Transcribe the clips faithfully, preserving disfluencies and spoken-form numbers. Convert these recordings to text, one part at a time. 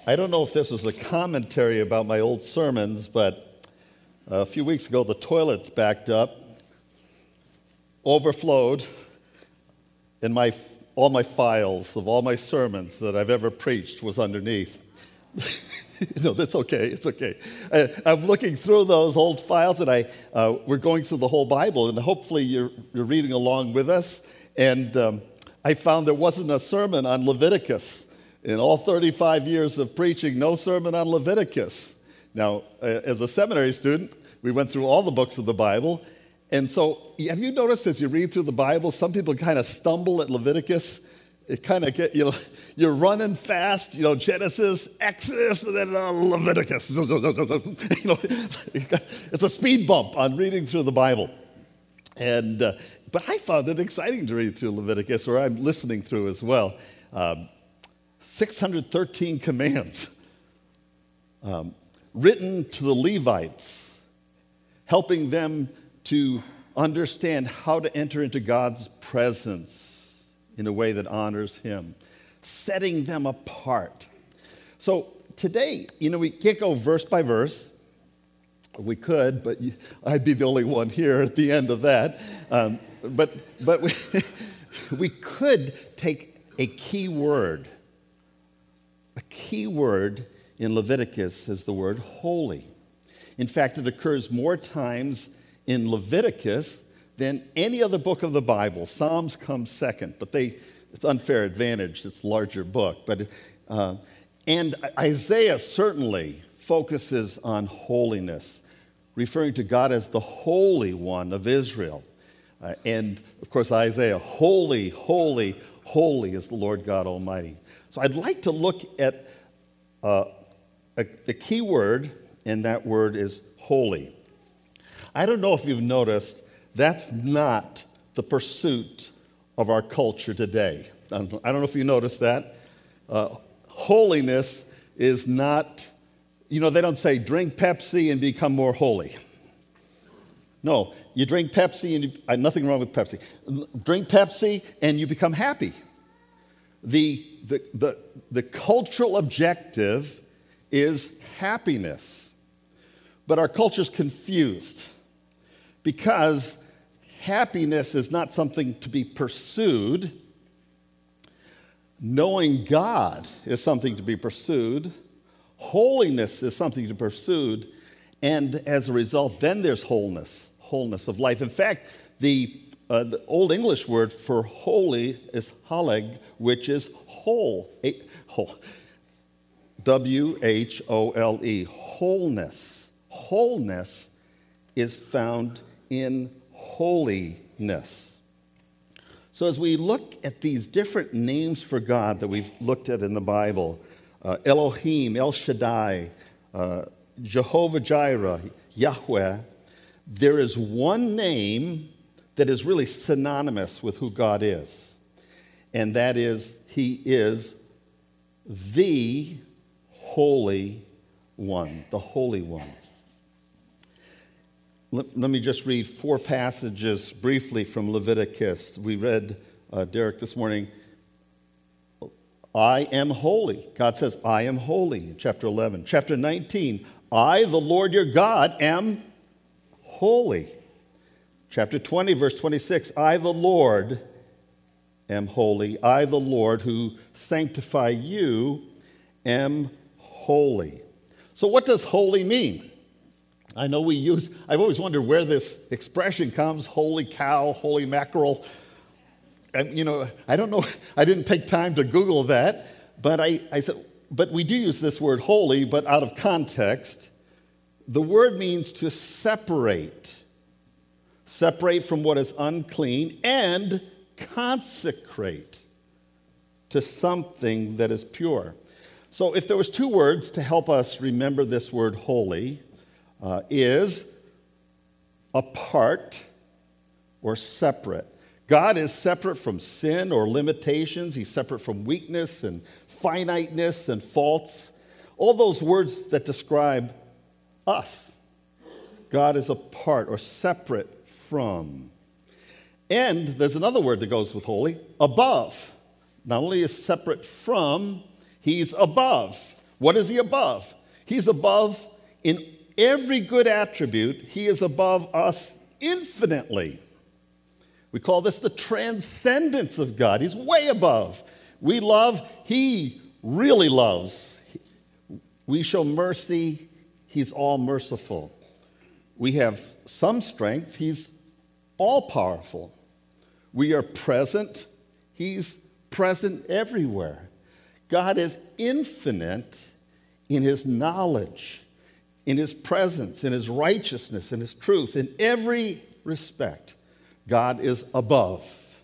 I don't know if this is a commentary about my old sermons, but a few weeks ago the toilets backed up, overflowed, and my all my files of all my sermons that I've ever preached was underneath. No, that's okay. It's okay. I, I'm looking through those old files, and I uh, we're going through the whole Bible, and hopefully you're you're reading along with us. And um, I found there wasn't a sermon on Leviticus in all thirty-five years of preaching. No sermon on Leviticus. Now, uh, as a seminary student, we went through all the books of the Bible, and so have you noticed as you read through the Bible, some people kind of stumble at Leviticus. It kind of get, you know, you're running fast, you know, Genesis, Exodus, and then uh, Leviticus. You know, it's a speed bump on reading through the Bible. And, uh, but I found it exciting to read through Leviticus, or I'm listening through as well. Um, six hundred thirteen commands um, written to the Levites, helping them to understand how to enter into God's presence in a way that honors him, setting them apart. So today, you know, we can't go verse by verse. We could, but I'd be the only one here at the end of that. Um, but but we, we could take a key word. A key word in Leviticus is the word holy. In fact, it occurs more times in Leviticus than any other book of the Bible. Psalms come second, but they it's unfair advantage. It's a larger book. But uh, and Isaiah certainly focuses on holiness, referring to God as the Holy One of Israel. Uh, and, of course, Isaiah, holy, holy, holy is the Lord God Almighty. So I'd like to look at uh, a, the key word, and that word is holy. I don't know if you've noticed, that's not the pursuit of our culture today. I don't know if you noticed that. Uh, holiness is not, you know, they don't say drink Pepsi and become more holy. No, you drink Pepsi and you, uh, nothing wrong with Pepsi. Drink Pepsi and you become happy. The, the, the, the cultural objective is happiness. But our culture's confused because happiness is not something to be pursued. Knowing God is something to be pursued. Holiness is something to be pursued. And as a result, then there's wholeness, wholeness of life. In fact, the, uh, the Old English word for holy is haleg, which is whole. A, whole. W H O L E, wholeness. Wholeness is found in holiness. So as we look at these different names for God that we've looked at in the Bible, uh, Elohim, El Shaddai, uh, Jehovah Jireh, Yahweh, there is one name that is really synonymous with who God is, and that is he is the Holy One, the Holy One. Let, let me just read four passages briefly from Leviticus. We read, uh, Derek, this morning, I am holy. God says, I am holy, in chapter eleven. Chapter nineteen, I, the Lord your God, am holy. Chapter twenty, verse twenty-six, I, the Lord, am holy. I, the Lord, who sanctify you, am holy. So what does holy mean? I know we use, I've always wondered where this expression comes, holy cow, holy mackerel. And, you know, I don't know, I didn't take time to Google that, but I, I said, but we do use this word holy, but out of context. The word means to separate, separate from what is unclean, and consecrate to something that is pure. So if there was two words to help us remember this word holy, uh, is apart or separate. God is separate from sin or limitations. He's separate from weakness and finiteness and faults. All those words that describe us. God is apart or separate from. And there's another word that goes with holy, above. Not only is separate from, he's above. What is he above? He's above in every good attribute. He is above us infinitely. We call this the transcendence of God. He's way above. We love, he really loves. We show mercy, he's all merciful. We have some strength, he's all powerful. We are present, he's present everywhere. God is infinite in his knowledge, in his presence, in his righteousness, in his truth. In every respect, God is above.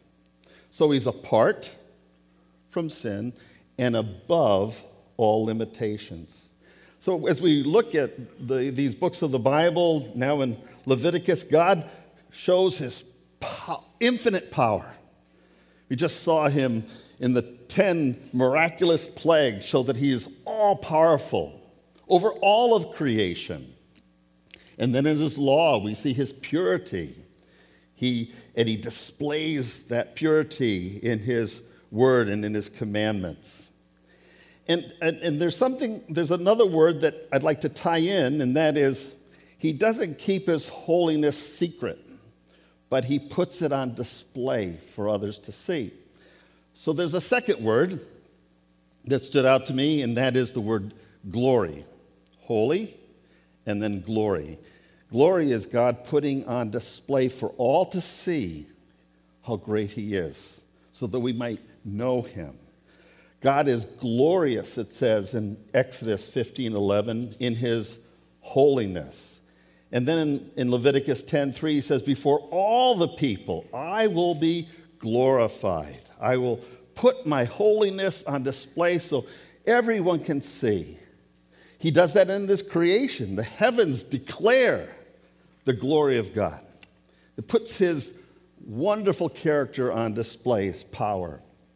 So he's apart from sin and above all limitations. So as we look at the, these books of the Bible, now in Leviticus, God shows his pow- infinite power. We just saw him in the ten miraculous plagues show that he is all-powerful over all of creation. And then in his law, we see his purity. He, and he displays that purity in his word and in his commandments. And, and, and there's something, there's another word that I'd like to tie in, and that is, he doesn't keep his holiness secret, but he puts it on display for others to see. So there's a second word that stood out to me, and that is the word glory. Holy, and then glory. Glory is God putting on display for all to see how great he is, so that we might know him. God is glorious, it says in Exodus fifteen eleven, in his holiness. And then in, in Leviticus ten three, he says, before all the people, I will be glorified. I will put my holiness on display so everyone can see. He does that in this creation. The heavens declare the glory of God. It puts his wonderful character on display, his power.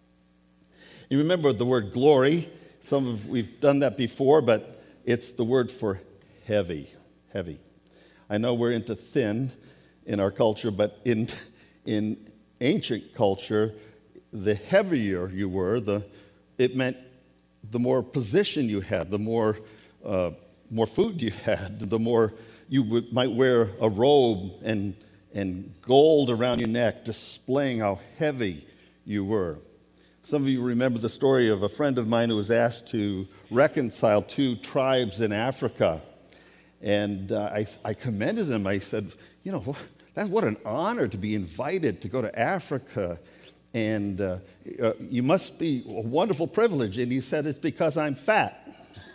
You remember the word glory. Some of we've done that before, but it's the word for heavy, heavy. I know we're into thin in our culture, but in, in ancient culture, the heavier you were, the, it meant the more position you had, the more, uh, more food you had, the more you would, might wear a robe and, and gold around your neck, displaying how heavy you were. Some of you remember the story of a friend of mine who was asked to reconcile two tribes in Africa. And uh, I, I commended him. I said, you know, that's what an honor to be invited to go to Africa. And uh, uh, you must be a wonderful privilege. And he said, it's because I'm fat.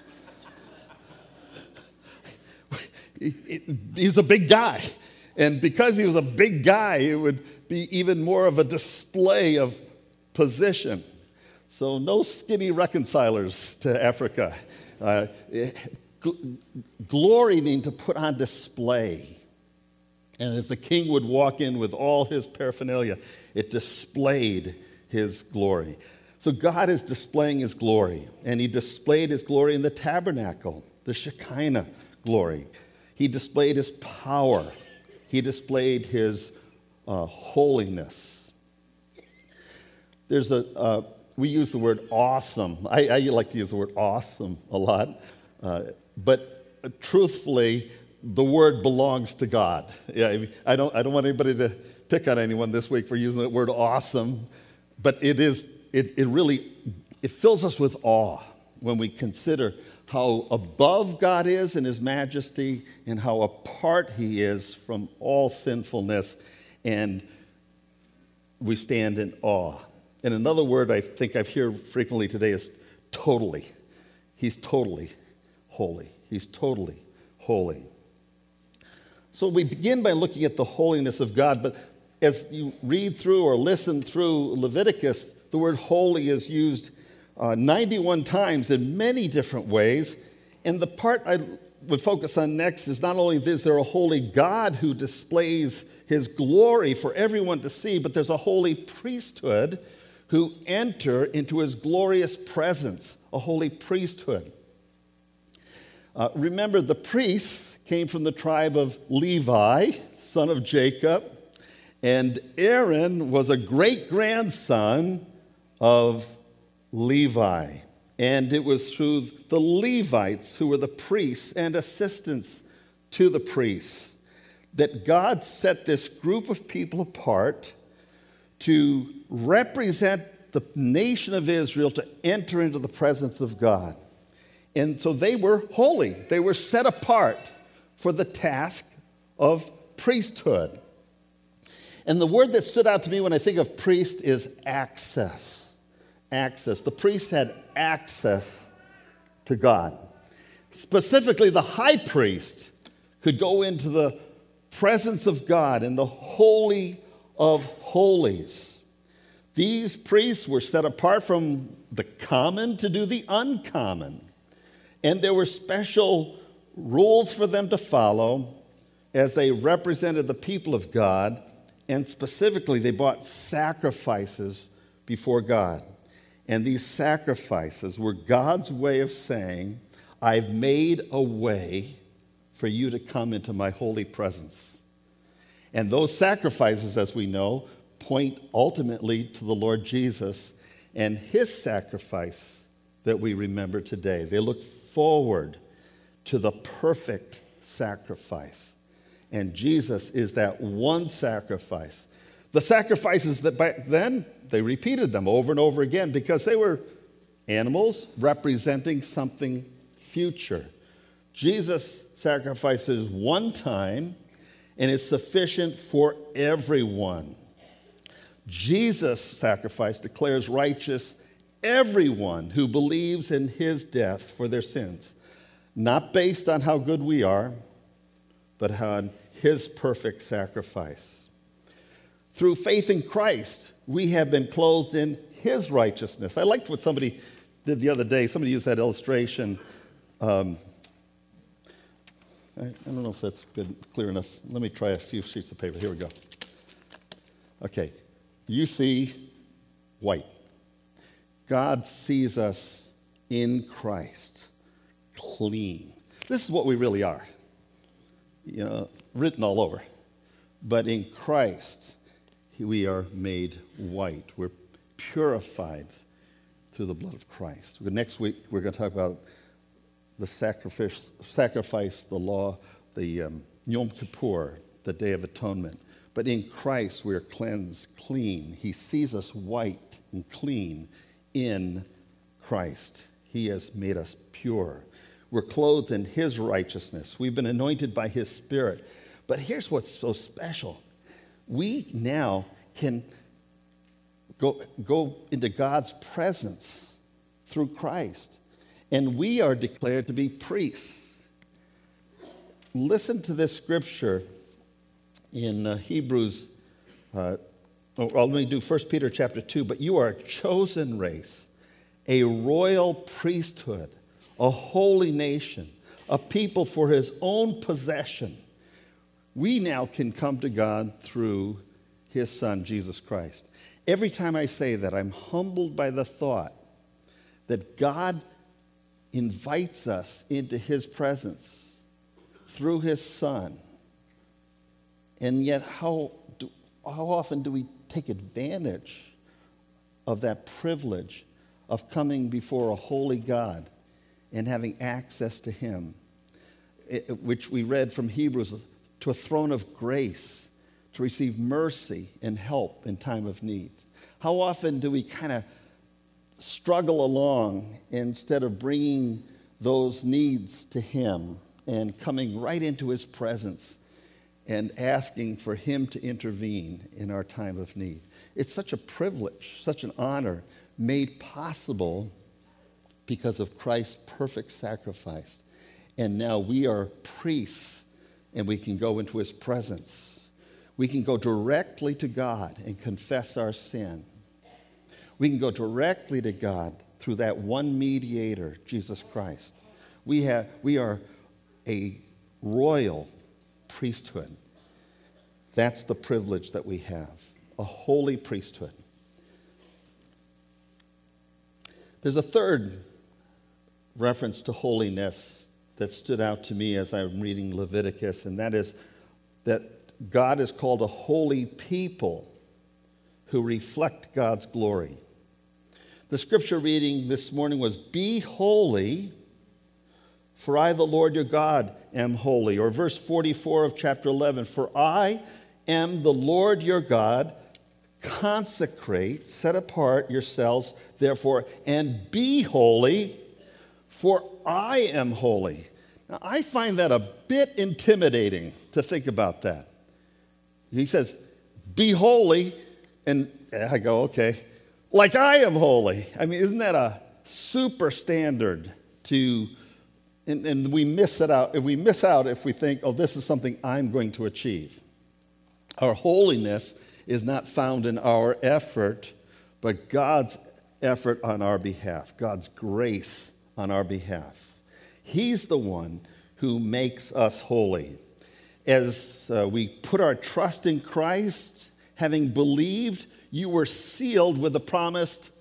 he, he, he's a big guy. And because he was a big guy, it would be even more of a display of position. So no skinny reconcilers to Africa. Uh, gl- glory means to put on display. And as the king would walk in with all his paraphernalia, it displayed his glory. So God is displaying his glory. And he displayed his glory in the tabernacle, the Shekinah glory. He displayed his power. He displayed his uh, holiness. There's a, uh, we use the word awesome. I, I like to use the word awesome a lot. Uh, but uh, truthfully, the word belongs to God. Yeah, I don't, I don't want anybody to pick on anyone this week for using the word awesome. But it is, it, it really, it fills us with awe when we consider how above God is in his majesty and how apart he is from all sinfulness. And we stand in awe. And another word I think I've heard frequently today is totally. He's totally holy. He's totally holy. So we begin by looking at the holiness of God, but as you read through or listen through Leviticus, the word holy is used uh, ninety-one times in many different ways. And the part I would focus on next is not only is there a holy God who displays his glory for everyone to see, but there's a holy priesthood who enter into his glorious presence, a holy priesthood. Uh, remember, the priests came from the tribe of Levi, son of Jacob, and Aaron was a great-grandson of Levi. And it was through the Levites, who were the priests and assistants to the priests, that God set this group of people apart to represent the nation of Israel to enter into the presence of God. And so they were holy. They were set apart for the task of priesthood. And the word that stood out to me when I think of priest is access. Access. The priest had access to God. Specifically, the high priest could go into the presence of God in the Holy of Holies. These priests were set apart from the common to do the uncommon. And there were special rules for them to follow as they represented the people of God. And specifically, they brought sacrifices before God. And these sacrifices were God's way of saying, I've made a way for you to come into my holy presence. And those sacrifices, as we know, point ultimately to the Lord Jesus and his sacrifice that we remember today. They look forward to the perfect sacrifice. And Jesus is that one sacrifice. The sacrifices that back then, they repeated them over and over again because they were animals representing something future. Jesus sacrifices one time and is sufficient for everyone. Jesus' sacrifice declares righteous everyone who believes in his death for their sins, not based on how good we are, but on his perfect sacrifice. Through faith in Christ, we have been clothed in his righteousness. I liked what somebody did the other day. Somebody used that illustration. Um, I, I don't know if that's good, clear enough. Let me try a few sheets of paper. Here we go. Okay. You see white. God sees us in Christ, clean. This is what we really are. You know, written all over. But in Christ, we are made white. We're purified through the blood of Christ. Next week, we're going to talk about the sacrifice, sacrifice the law, the um, Yom Kippur, the Day of Atonement. But in Christ, we are cleansed, clean. He sees us white and clean in Christ. He has made us pure. We're clothed in his righteousness. We've been anointed by his Spirit. But here's what's so special. We now can go, go into God's presence through Christ. And we are declared to be priests. Listen to this scripture in uh, Hebrews. Uh, oh, well, let me do First Peter chapter two. But you are a chosen race, a royal priesthood, a holy nation, a people for his own possession. We now can come to God through his Son, Jesus Christ. Every time I say that, I'm humbled by the thought that God invites us into his presence through his Son. And yet, how, do, how often do we take advantage of that privilege of coming before a holy God and having access to him, it, which we read from Hebrews, to a throne of grace, to receive mercy and help in time of need? How often do we kind of struggle along instead of bringing those needs to him and coming right into his presence and asking for him to intervene in our time of need? It's such a privilege, such an honor, made possible because of Christ's perfect sacrifice. And now we are priests, and we can go into his presence. We can go directly to God and confess our sin. We can go directly to God through that one mediator, Jesus Christ. We have, we are a royal priesthood. That's the privilege that we have, a holy priesthood. There's a third reference to holiness that stood out to me as I'm reading Leviticus, and that is that God is called a holy people who reflect God's glory. The scripture reading this morning was, "Be holy, for I, the Lord your God, am holy." Or verse forty-four of chapter eleven, "For I am the Lord your God. Consecrate, set apart yourselves, therefore, and be holy, for I am holy." Now, I find that a bit intimidating to think about that. He says, "Be holy," and I go, okay, like I am holy. I mean, isn't that a super standard to, and, and we miss it out, if we miss out if we think, oh, this is something I'm going to achieve. Our holiness is not found in our effort, but God's effort on our behalf, God's grace on our behalf. He's the one who makes us holy. As uh, we put our trust in Christ, having believed, you were sealed with the promised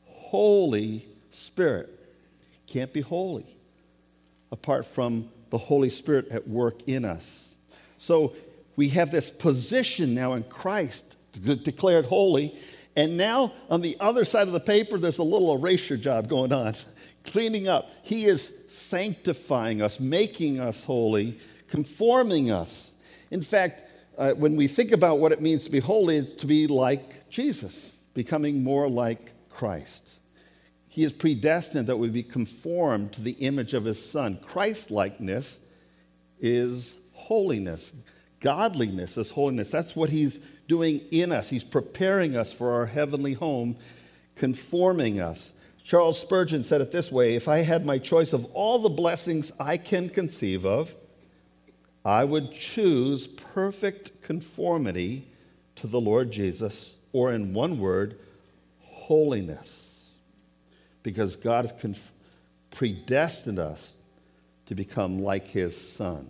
Holy Spirit. Can't be holy apart from the Holy Spirit at work in us. So we have this position now in Christ, declared holy, and now on the other side of the paper, there's a little erasure job going on, cleaning up. He is sanctifying us, making us holy, conforming us. In fact, uh, when we think about what it means to be holy, it's to be like Jesus, becoming more like Christ. He is predestined that we be conformed to the image of his Son. Christ-likeness is holiness. Godliness is holiness. That's what he's doing in us. He's preparing us for our heavenly home, conforming us. Charles Spurgeon said it this way, "If I had my choice of all the blessings I can conceive of, I would choose perfect conformity to the Lord Jesus, or in one word, holiness, because God has conf- predestined us to become like his Son."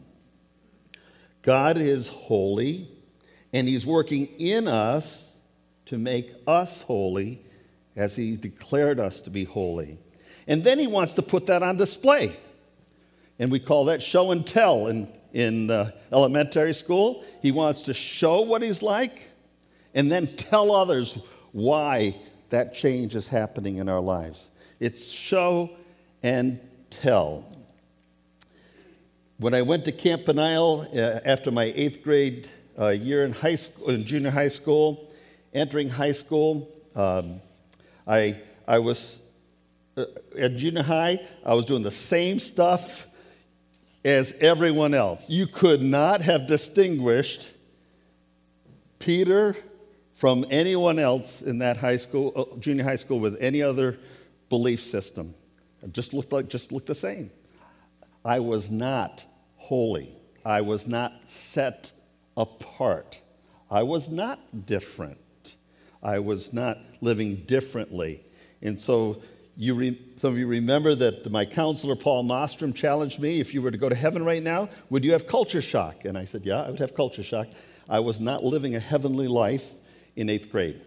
God is holy, and he's working in us to make us holy as he declared us to be holy. And then he wants to put that on display. And we call that show and tell in, in uh, elementary school. He wants to show what he's like and then tell others why that change is happening in our lives. It's show and tell. When I went to Camp Peniel uh, after my eighth grade uh, year in high school, in junior high school, entering high school, um, I I was uh, at junior high. I was doing the same stuff as everyone else. You could not have distinguished Peter from anyone else in that high school, uh, junior high school, with any other belief system. It just looked like just looked the same. I was not holy. I was not set apart. I was not different. I was not living differently. And so you re- some of you remember that my counselor, Paul Mostrom, challenged me, if you were to go to heaven right now, would you have culture shock? And I said, yeah, I would have culture shock. I was not living a heavenly life in eighth grade.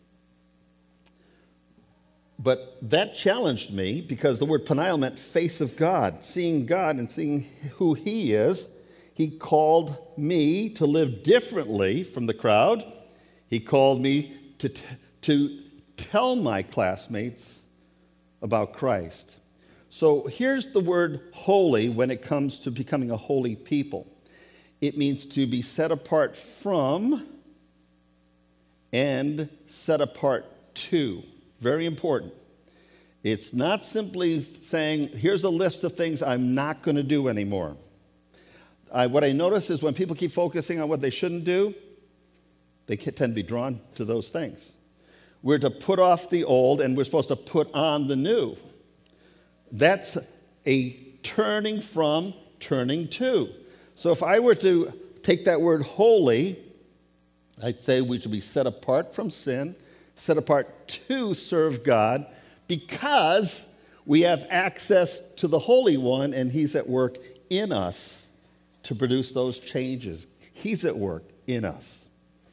But that challenged me because the word Peniel meant face of God, seeing God and seeing who he is. He called me to live differently from the crowd. He called me to, t- to tell my classmates about Christ. So here's the word holy when it comes to becoming a holy people. It means to be set apart from and set apart to. Very important. It's not simply saying, here's a list of things I'm not going to do anymore. I, what I notice is when people keep focusing on what they shouldn't do, they tend to be drawn to those things. We're to put off the old, and we're supposed to put on the new. That's a turning from, turning to. So if I were to take that word holy, I'd say we should be set apart from sin, set apart to serve God, because we have access to the Holy One, and he's at work in us to produce those changes. He's at work in us.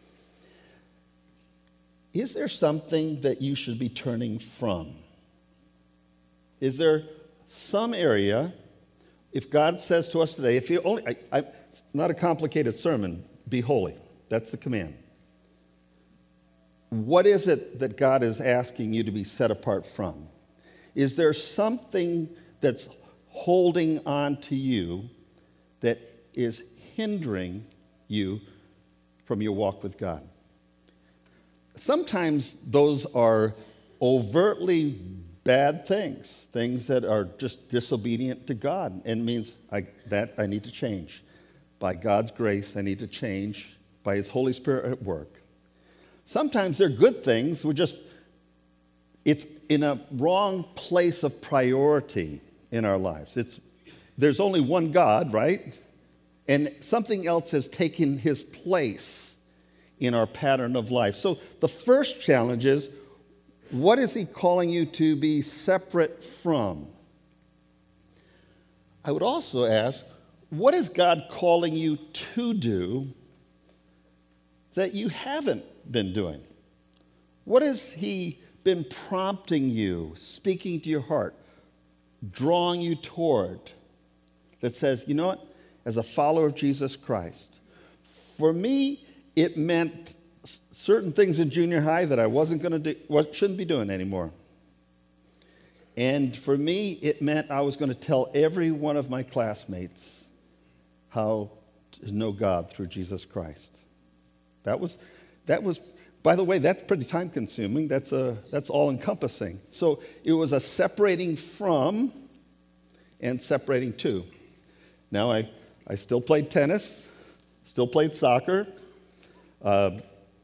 Is there something that you should be turning from? Is there some area, if God says to us today, if you only, I, I, it's not a complicated sermon, be holy. That's the command. what is it that God is asking you to be set apart from? Is there something that's holding on to you that is hindering you from your walk with God? Sometimes those are overtly bad things, things that are just disobedient to God, and means I, that I need to change. By God's grace, I need to change by His Holy Spirit at work. Sometimes they're good things, we're just, it's in a wrong place of priority in our lives. It's, there's only one God, right? And something else has taken His place in our pattern of life. So the first challenge is, what is He calling you to be separate from? I would also ask, what is God calling you to do that you haven't been doing? What has He been prompting you, speaking to your heart, drawing you toward, that says, you know what, as a follower of Jesus Christ, for me, it meant certain things in junior high that I wasn't going to do, what shouldn't be doing anymore. And for me, it meant I was going to tell every one of my classmates how to know God through Jesus Christ. That was, that was, by the way, that's pretty time consuming. That's a, that's all encompassing. So it was a separating from and separating to. Now I, I still played tennis, still played soccer, uh,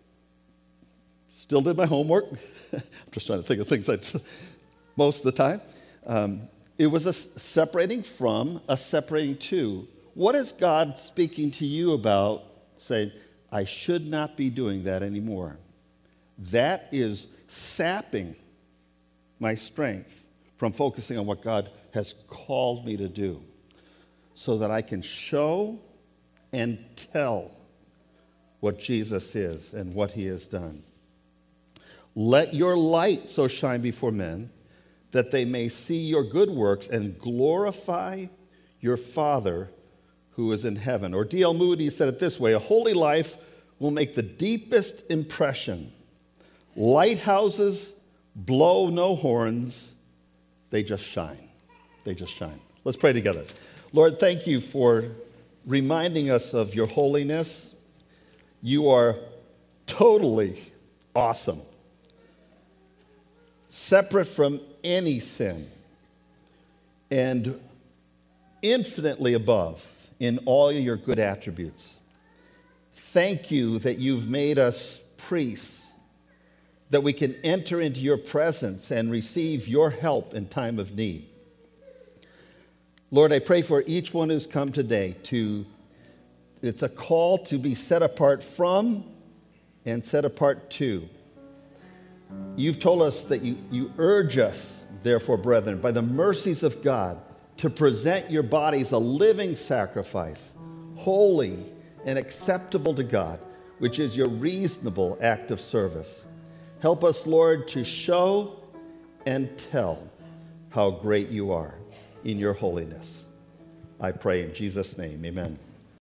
still did my homework. I'm just trying to think of things I most of the time. Um, it was a separating from, a separating to. What is God speaking to you about, saying, I should not be doing that anymore? That is sapping my strength from focusing on what God has called me to do, so that I can show and tell what Jesus is and what He has done. Let your light so shine before men that they may see your good works and glorify your Father who is in heaven. Or D L Moody said it this way: a holy life will make the deepest impression. Lighthouses blow no horns, they just shine. They just shine. Let's pray together. Lord, thank you for reminding us of your holiness. You are totally awesome, separate from any sin, and infinitely above in all your good attributes. Thank you that you've made us priests, that we can enter into your presence and receive your help in time of need. Lord, I pray for each one who's come today to, it's a call to be set apart from and set apart to. You've told us that you, you urge us, therefore, brethren, by the mercies of God, to present your bodies a living sacrifice, holy and acceptable to God, which is your reasonable act of service. Help us, Lord, to show and tell how great you are in your holiness. I pray in Jesus' name, amen.